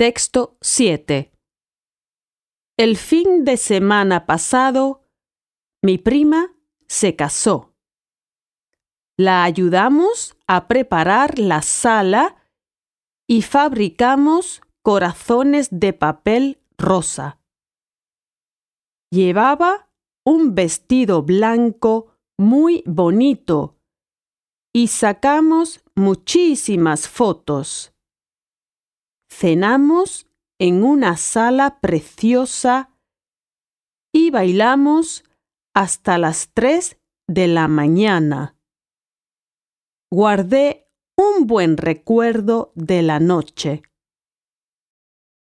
Texto 7. El fin de semana pasado, mi prima se casó. La ayudamos a preparar la sala y fabricamos corazones de papel rosa. Llevaba un vestido blanco muy bonito y sacamos muchísimas fotos. Cenamos en una sala preciosa y bailamos hasta las 3 de la mañana. Guardé un buen recuerdo de la noche.